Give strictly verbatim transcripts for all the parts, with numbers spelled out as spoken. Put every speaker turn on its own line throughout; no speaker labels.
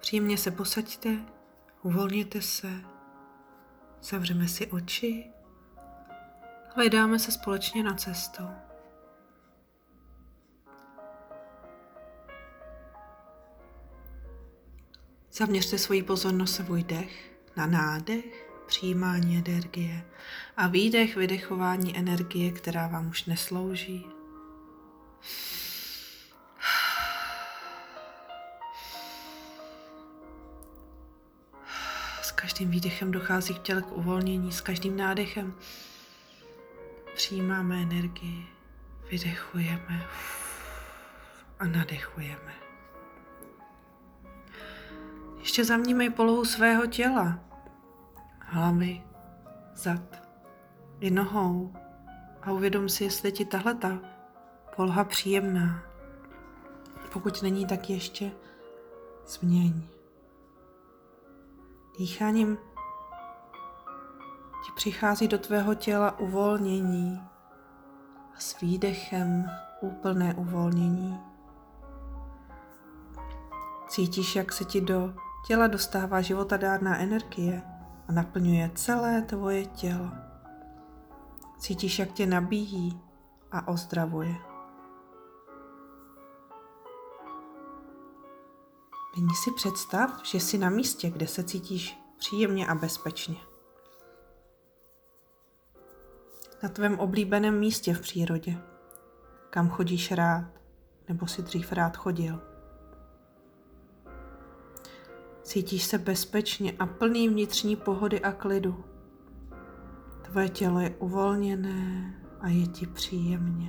Příjemně se posaďte, uvolněte se, zavřeme si oči a vydáme se společně na cestu. Zaměřte svoji pozornost svůj dech na nádech, přijímání energie a výdech, vydechování energie, která vám už neslouží. S každým výdechem dochází k těle k uvolnění, s každým nádechem přijímáme energii, vydechujeme a nadechujeme. Ještě zavnímej polohu svého těla, hlavy, zad i nohou a uvědom si, jestli ti tahle ta poloha příjemná. Pokud není, tak ještě změň. Dýcháním ti přichází do tvého těla uvolnění a s výdechem úplné uvolnění. Cítíš, jak se ti do těla dostává životadárná energie a naplňuje celé tvoje tělo. Cítíš, jak tě nabíjí a ozdravuje. Nyní si představ, že jsi na místě, kde se cítíš příjemně a bezpečně. Na tvém oblíbeném místě v přírodě, kam chodíš rád, nebo si dřív rád chodil. Cítíš se bezpečně a plný vnitřní pohody a klidu. Tvoje tělo je uvolněné a je ti příjemně.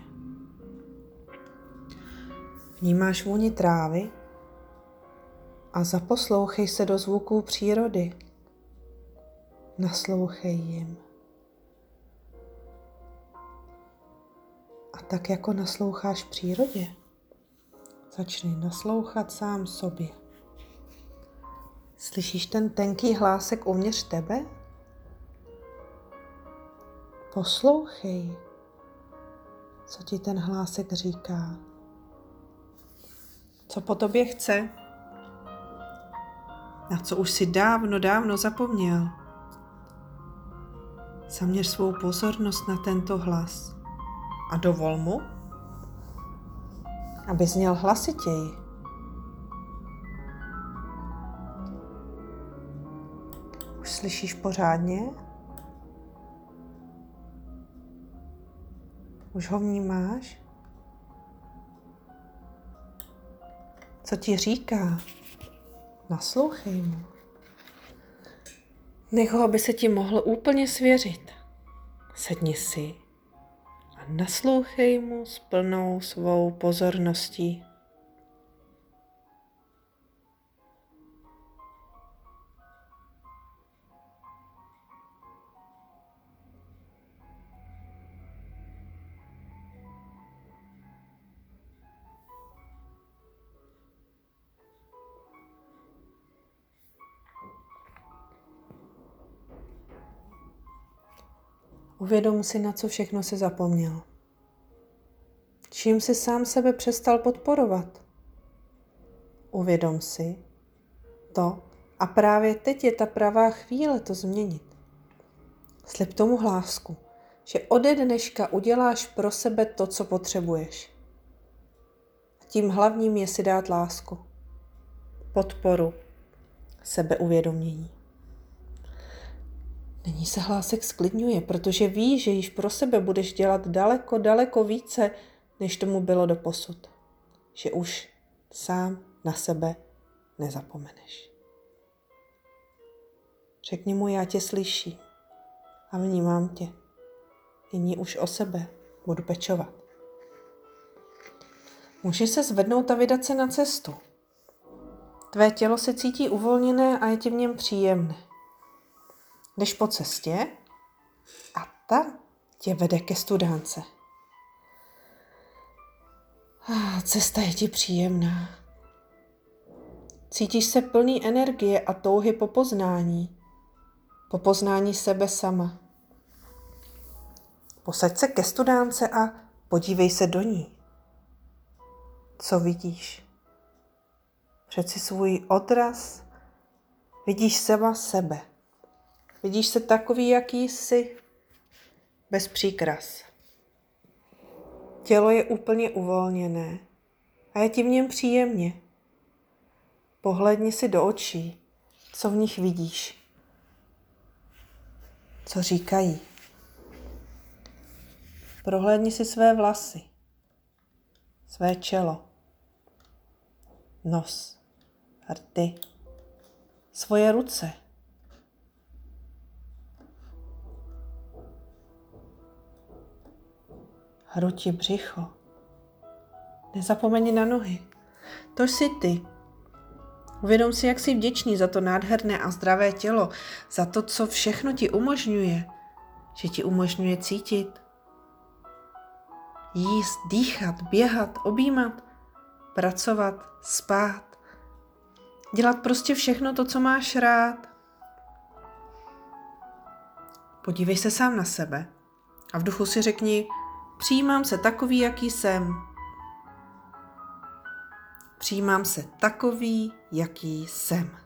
Vnímáš vůni trávy a zaposlouchej se do zvuků přírody. Naslouchej jim. A tak jako nasloucháš přírodě, začni naslouchat sám sobě. Slyšíš ten tenký hlásek uvnitř tebe? Poslouchej, co ti ten hlásek říká. Co po tobě chce? Na co už si dávno, dávno zapomněl? Zaměř svou pozornost na tento hlas a dovol mu, aby zněl hlasitěji. Už slyšíš pořádně? Už ho vnímáš? Co ti říká? Naslouchej mu. Nech ho, aby se ti mohl úplně svěřit. Sedni si a naslouchej mu s plnou svou pozorností. Uvědom si, na co všechno si zapomněl. Čím si sám sebe přestal podporovat. Uvědom si to a právě teď je ta pravá chvíle to změnit. Slib tomu hlásku, že ode dneška uděláš pro sebe to, co potřebuješ. A tím hlavním je si dát lásku, podporu, sebeuvědomění. Nyní se hlásek sklidňuje, protože ví, že již pro sebe budeš dělat daleko, daleko více, než tomu bylo doposud. Že už sám na sebe nezapomeneš. Řekni mu, já tě slyším a vnímám tě. Nyní už o sebe budu pečovat. Můžeš se zvednout a vydat se na cestu. Tvé tělo se cítí uvolněné a je ti v něm příjemné. Jdeš po cestě a ta tě vede ke studánce. Cesta je ti příjemná. Cítíš se plný energie a touhy po poznání. Po poznání sebe sama. Posaď se ke studánce a podívej se do ní. Co vidíš? Přeci svůj odraz Vidíš sama sebe. Vidíš se takový, jaký jsi, bez příkras. Tělo je úplně uvolněné a je ti v něm příjemně. Pohlédni si do očí, co v nich vidíš. Co říkají. Prohlédni si své vlasy, své čelo, nos, rty, svoje ruce. Hruď i břicho. Nezapomeň na nohy. To jsi ty. Uvědom si, jak jsi vděčný za to nádherné a zdravé tělo, za to, co všechno ti umožňuje, že ti umožňuje cítit, jíst, dýchat, běhat, objímat, pracovat, spát, dělat prostě všechno to, co máš rád. Podívej se sám na sebe a v duchu si řekni, přijímám se takový, jaký jsem. Přijímám se takový, jaký jsem.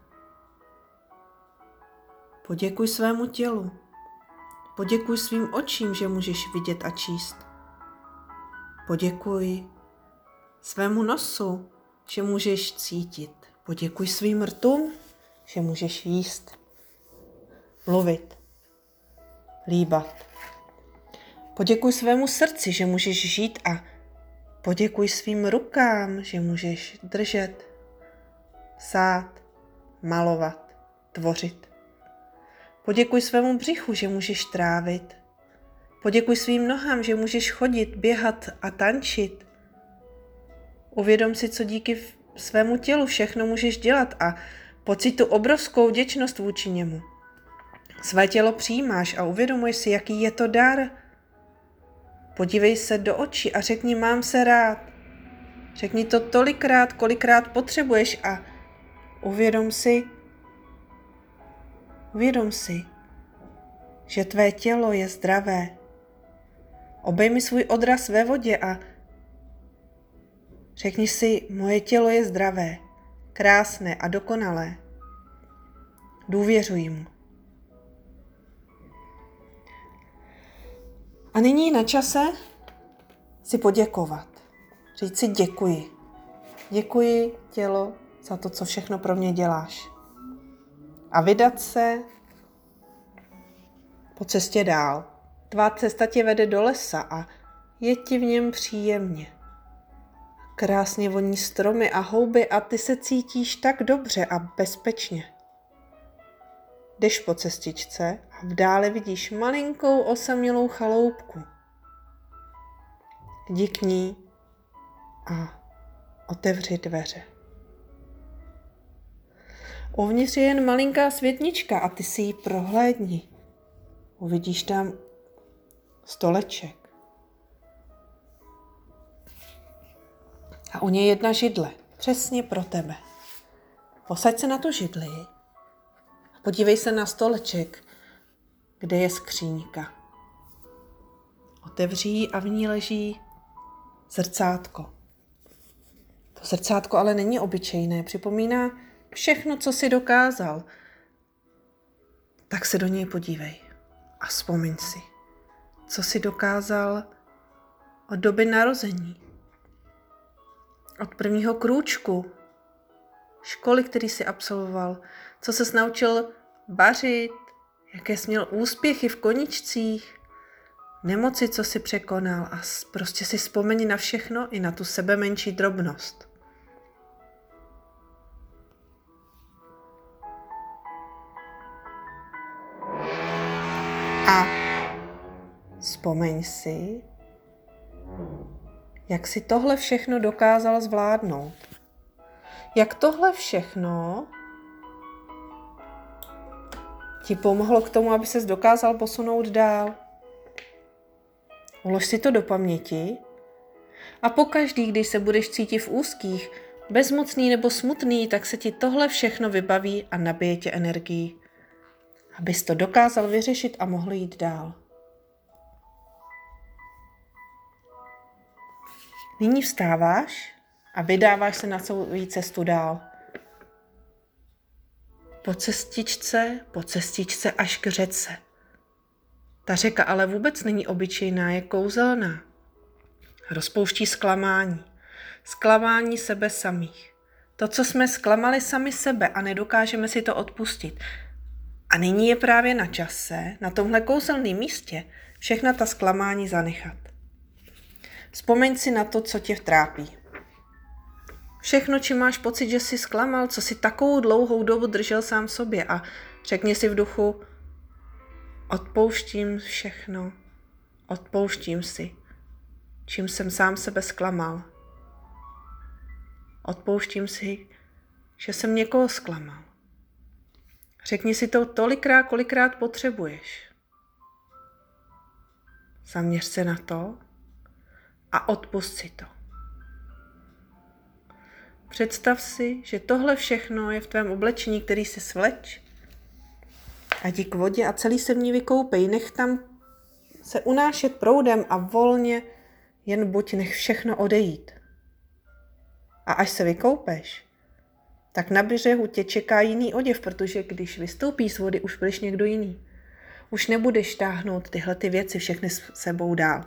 Poděkuj svému tělu. Poděkuj svým očím, že můžeš vidět a číst. Poděkuj svému nosu, že můžeš cítit. Poděkuj svým rtům, že můžeš jíst, mluvit, líbat. Poděkuj svému srdci, že můžeš žít a poděkuj svým rukám, že můžeš držet, psát, malovat, tvořit. Poděkuj svému břichu, že můžeš trávit. Poděkuj svým nohám, že můžeš chodit, běhat a tančit. Uvědom si, co díky svému tělu všechno můžeš dělat a pocit tu obrovskou vděčnost vůči němu. Své tělo přijímáš a uvědomuješ si, jaký je to dar. Podívej se do očí a řekni, mám se rád. Řekni to tolikrát, kolikrát potřebuješ a uvědom si, uvědom si, že tvé tělo je zdravé. Obejmi svůj odraz ve vodě a řekni si, moje tělo je zdravé, krásné a dokonalé. Důvěřuji mu. A nyní je na čase si poděkovat. Říct si děkuji. Děkuji, tělo, za to, co všechno pro mě děláš. A vydat se po cestě dál. Tvá cesta tě vede do lesa a je ti v něm příjemně. Krásně voní stromy a houby a ty se cítíš tak dobře a bezpečně. Jdeš po cestičce a v dále vidíš malinkou osamělou chaloupku. Jdi k ní a otevři dveře. Uvnitř je jen malinká světnička a ty si ji prohlédni. Uvidíš tam stoleček. A u něj jedna židle, přesně pro tebe. Posaď se na tu židli a podívej se na stoleček, kde je skříňka. Otevří ji a v ní leží zrcátko. To zrcátko ale není obyčejné, připomíná všechno, co jsi dokázal. Tak se do něj podívej a vzpomeň si, co jsi dokázal od doby narození. Od prvního krůčku, školy, který jsi absolvoval, co ses naučil vařit, jaké jsi měl úspěchy v koničcích, nemoci, co jsi překonal a prostě si vzpomeň na všechno i na tu sebe menší drobnost. A vzpomeň si, jak si tohle všechno dokázal zvládnout. Jak tohle všechno ti pomohlo k tomu, aby ses dokázal posunout dál. Ulož si to do paměti a pokaždý, když se budeš cítit v úzkých, bezmocný nebo smutný, tak se ti tohle všechno vybaví a nabije tě energií, abys to dokázal vyřešit a mohl jít dál. Nyní vstáváš a vydáváš se na svou cestu dál. Po cestičce, po cestičce až k řece. Ta řeka ale vůbec není obyčejná, je kouzelná. Rozpouští zklamání. Zklamání sebe samých. To, co jsme zklamali sami sebe a nedokážeme si to odpustit. A nyní je právě na čase, na tomhle kouzelném místě, všechna ta zklamání zanechat. Vzpomeň si na to, co tě trápí. Všechno, čím máš pocit, že jsi zklamal, co si takovou dlouhou dobu držel sám sobě a řekni si v duchu, odpouštím všechno, odpouštím si, čím jsem sám sebe zklamal. Odpouštím si, že jsem někoho zklamal. Řekni si to tolikrát, kolikrát potřebuješ. Zaměř se na to a odpusť si to. Představ si, že tohle všechno je v tvém oblečení, který si svleč. A jdi k vodě a celý se v ní vykoupej. Nech tam se unášet proudem a volně jen buď nech všechno odejít. A až se vykoupeš, tak na břehu tě čeká jiný oděv, protože když vystoupíš z vody, už budeš někdo jiný. Už nebudeš táhnout tyhle ty věci všechny s sebou dál.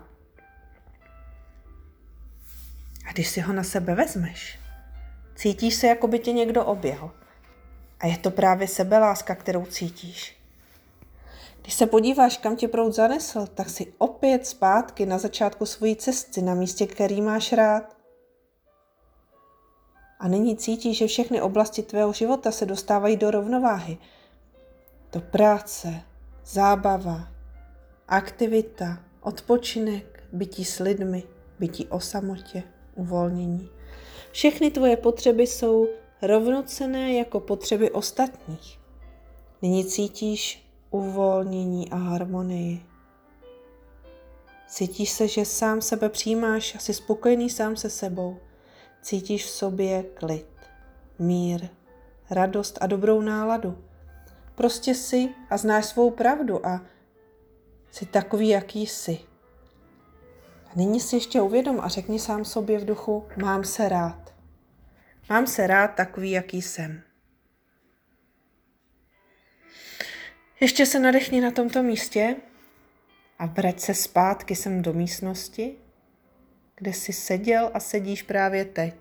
A když si ho na sebe vezmeš, cítíš se, jako by tě někdo objel. A je to právě sebeláska, kterou cítíš. Když se podíváš, kam tě proud zanesl, tak si opět zpátky na začátku svojí cesty, na místě, který máš rád. A nyní cítíš, že všechny oblasti tvého života se dostávají do rovnováhy. Do práce, zábava, aktivita, odpočinek, bytí s lidmi, bytí o samotě, uvolnění. Všechny tvoje potřeby jsou rovnocenné jako potřeby ostatních. Nyní cítíš uvolnění a harmonii. Cítíš se, že sám sebe přijímáš a jsi spokojený sám se sebou. Cítíš v sobě klid, mír, radost a dobrou náladu. Prostě jsi a znáš svou pravdu a jsi takový, jaký jsi. A nyní si ještě uvědom a řekni sám sobě v duchu, mám se rád. Mám se rád takový, jaký jsem. Ještě se nadechni na tomto místě a vrať se zpátky sem do místnosti, kde jsi seděl a sedíš právě teď.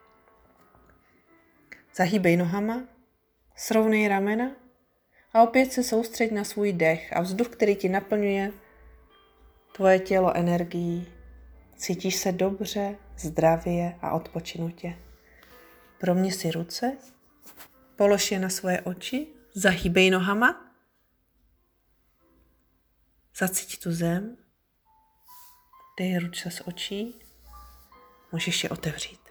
Zahýbej nohama, srovnej ramena a opět se soustřeď na svůj dech a vzduch, který ti naplňuje tvoje tělo energií. Cítíš se dobře, zdravě a odpočinutě. Promni si ruce, polož je na svoje oči, zahýbej nohama, zacíť tu zem, dej ruce z očí, můžeš je otevřít.